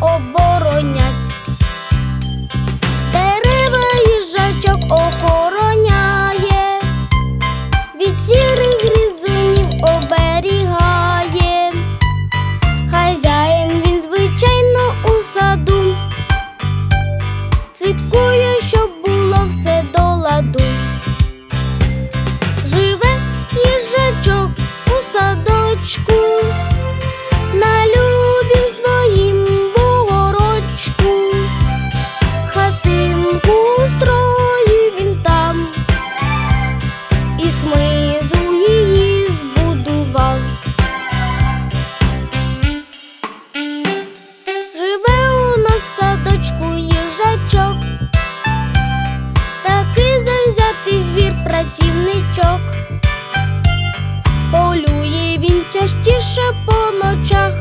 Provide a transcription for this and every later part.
оборонять. Дерева їжачок охороняє, від сірих гризунів оберігає. Хазяїн він, звичайно, у саду, слідкує, щоб було все до ладу. Живе їжачок у садочку, на любім своїм бугорочку. Хатинку устроїв він там, із хмизу її збудував. Живе у нас в садочку їжачок, такий завзятий звір, працівничок. Полює він частіше по ночах,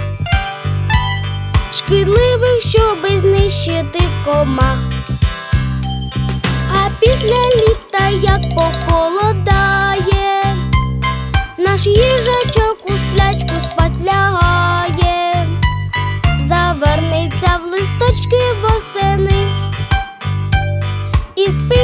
шкідливих, щоби знищити комах. А після літа, як похолодає, наш їжачок у сплячку спать лягає. Завернеться в листочки восени і спить